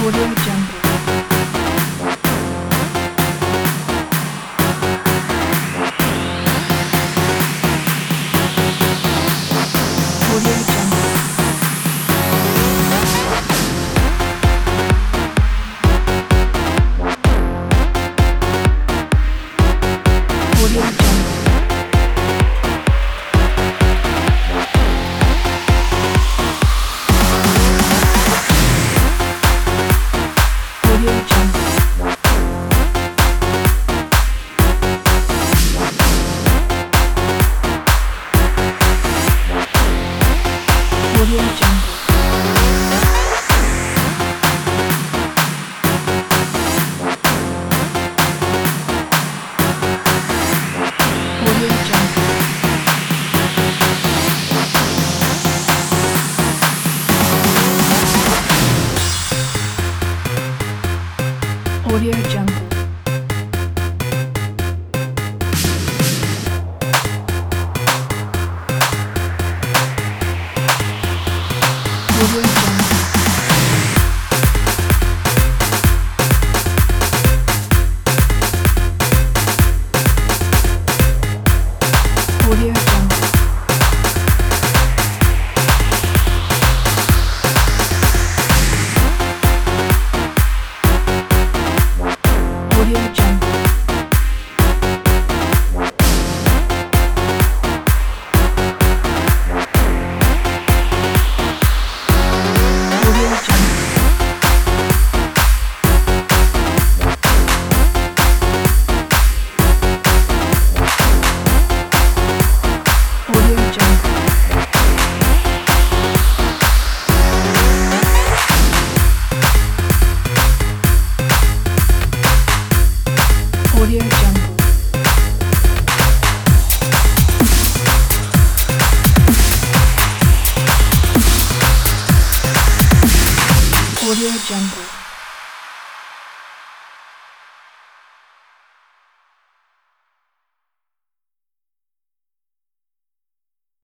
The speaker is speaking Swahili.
Audio Jungle. Audio Jungle. Audio Jungle. Audio Jungle. Audio Jungle. Audio Jungle. Audio Jungle. Audio Jungle. Audio Jungle. Audio Jungle. Audio Jungle. Audio Jungle. Audio Jungle. Audio Jungle.